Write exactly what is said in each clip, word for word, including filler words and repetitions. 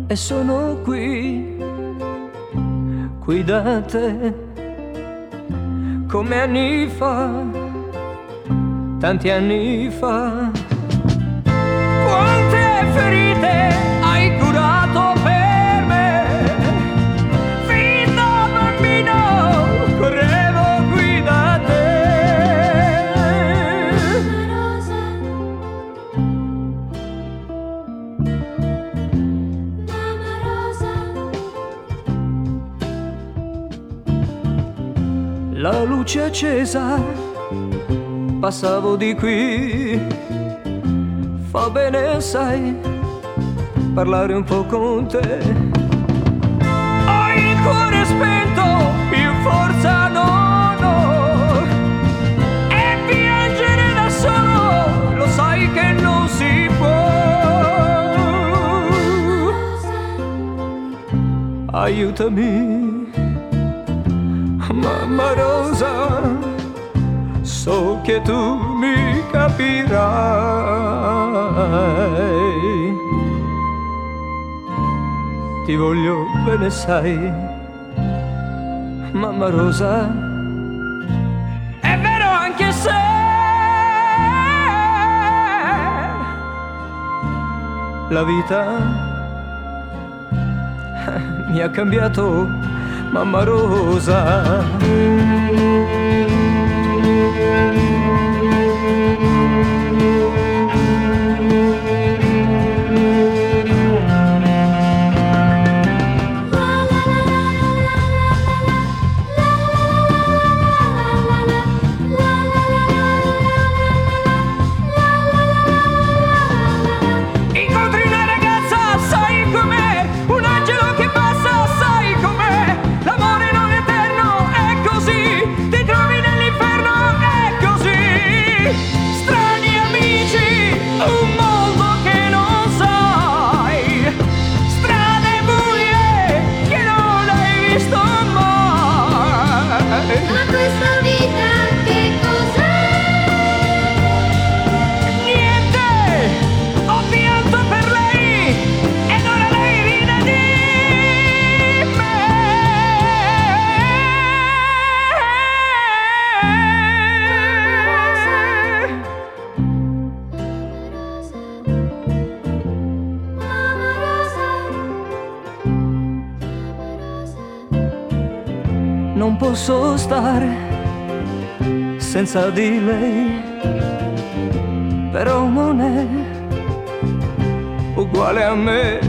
e sono qui, qui da te, come anni fa, tanti anni fa. Quante ferite hai curato per me, fin da bambino correvo qui da te. Mamma Rosa, La luce accesa, passavo di qui, fa bene sai parlare un po' con te. Ho il cuore spento, più forza non ho, e piangere da solo lo sai che non si può. Aiutami, mamma Rosa, so che tu mi capirai. Ti voglio bene, sai, mamma Rosa. È vero anche se la vita mi ha cambiato, mamma Rosa. Incontri una ragazza, sai com'è, un angelo che passa, sai com'è, l'amore non è eterno, è così, ti trovi nell'inferno, è così. Strani amici, un mondo che non sai, strade buie che non hai visto mai. ma questa vita che cos'è? Niente, ho pianto per lei ed ora lei ride di Mamma Rosa, Non posso stare senza di lei, però non è uguale a me.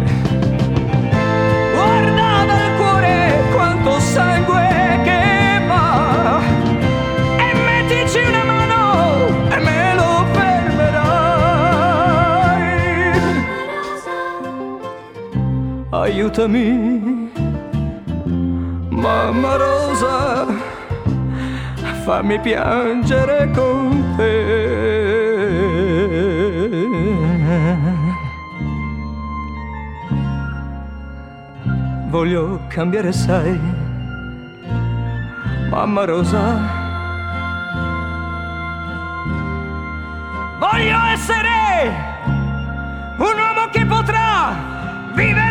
Guarda dal cuore quanto sangue che va, e mettici una mano e me lo fermerai. Aiutami, mamma Rosa, fammi piangere con te. Voglio cambiare, sai, mamma Rosa. Voglio essere un uomo che potrà vivere